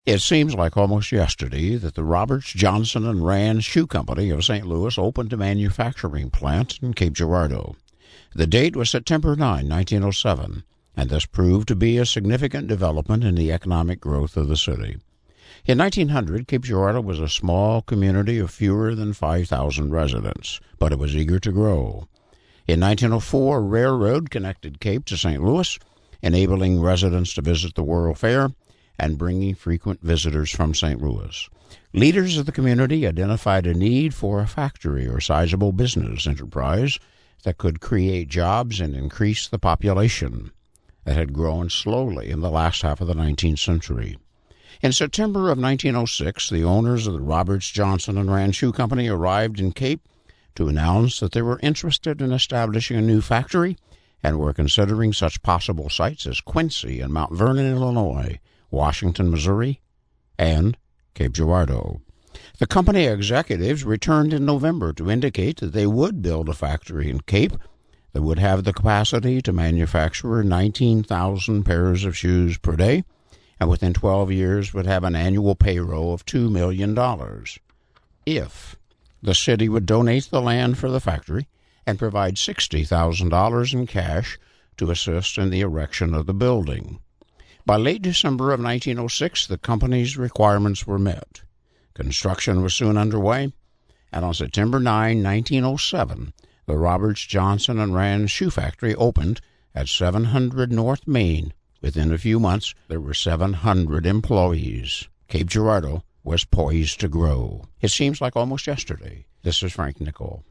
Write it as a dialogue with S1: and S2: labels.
S1: It seems like almost yesterday that the Roberts, Johnson, and Rand Shoe Company of St. Louis opened a manufacturing plant in Cape Girardeau. The date was September 9, 1907, and this proved to be a significant development in the economic growth of the city. In 1900, Cape Girardeau was a small community of fewer than 5,000 residents, but it was eager to grow. In 1904, a railroad connected Cape to St. Louis, enabling residents to visit the World Fair and bringing frequent visitors from St. Louis. Leaders of the community identified a need for a factory or sizable business enterprise that could create jobs and increase the population that had grown slowly in the last half of the 19th century. In September of 1906, the owners of the Roberts, Johnson, and Rand Shoe Company arrived in Cape to announce that they were interested in establishing a new factory and were considering such possible sites as Quincy and Mount Vernon, Illinois, Washington, Missouri, and Cape Girardeau. The company executives returned in November to indicate that they would build a factory in Cape that would have the capacity to manufacture 19,000 pairs of shoes per day, and within 12 years would have an annual payroll of $2 million if the city would donate the land for the factory and provide $60,000 in cash to assist in the erection of the building. By late December of 1906, the company's requirements were met. Construction was soon underway, and on September 9, 1907, the Roberts, Johnson, and Rand Shoe Factory opened at 700 North Main. Within a few months, there were 700 employees. Cape Girardeau was poised to grow. It seems like almost yesterday. This is Frank Nicole.